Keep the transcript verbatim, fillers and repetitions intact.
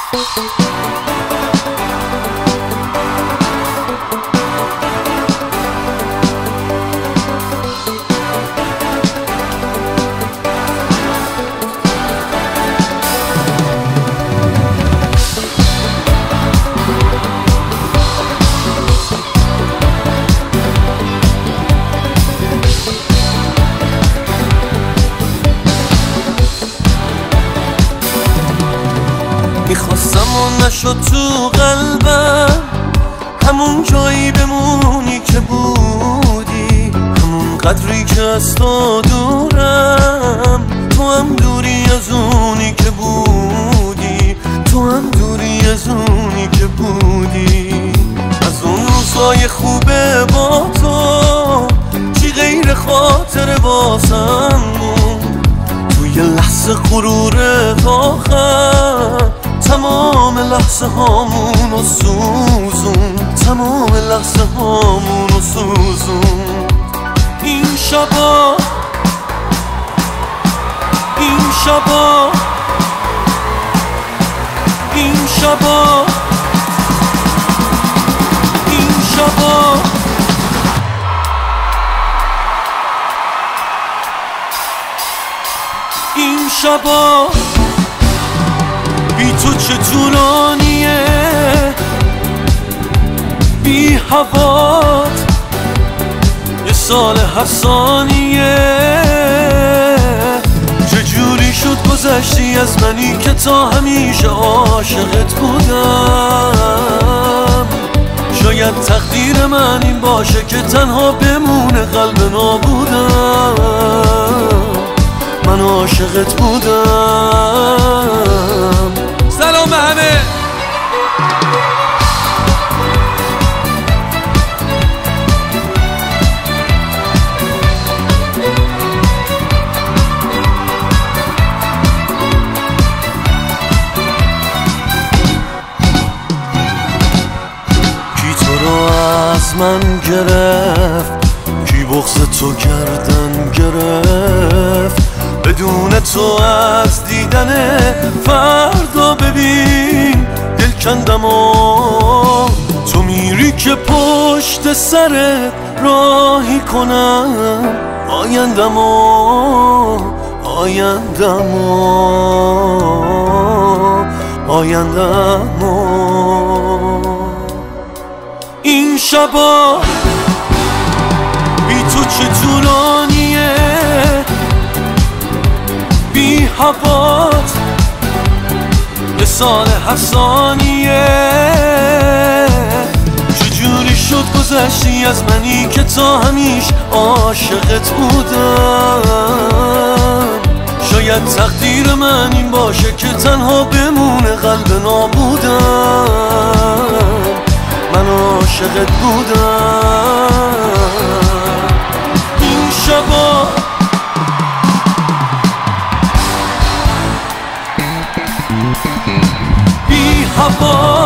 میخواستم و نشد تو قلبم، همون جایی بمونی که بودی، همون قدری که از تو دورم، تو هم دوری از اونی که بودی، تو هم دوری از اونی که بودی. از اون روزای خوبه با تو چی غیر خاطر واسم بود، توی لحظه غرور آخر تمام لحظه هامونو سوزون، تمام لحظه هامونو سوزون. این شبا این شبا این شبا این شبا این شبا بی تو چه طولانیه، بی هوات یه سال هر ثانیه. چجوری شد گذشتی از منی که تا همیشه عاشقت بودم؟ شاید تقدیر من این باشه که تنها بمونه قلب نابودم. من عاشقت بودم. سلام همه. کی تو رو از من گرفت، کی بغض تو گردن گرفت، بدون تو از دیدن فردا ببین دل کندم و تو میری که پشت سرت راهی کنم آیندم و آیندم و آیندم و این شبا بی تو چه طولانیه، بی هوات یه سال هر ثانیه. چجوری شد گذشتی از منی که تا همیش عاشقت بودم؟ شاید تقدیر من این باشه که تنها بمونه قلب نابودم. من عاشقت بودم. این شبا بی هوا